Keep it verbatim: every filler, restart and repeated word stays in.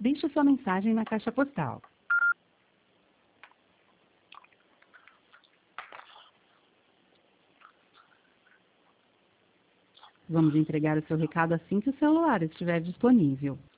Deixe sua mensagem na caixa postal. Vamos entregar o seu recado assim que o celular estiver disponível.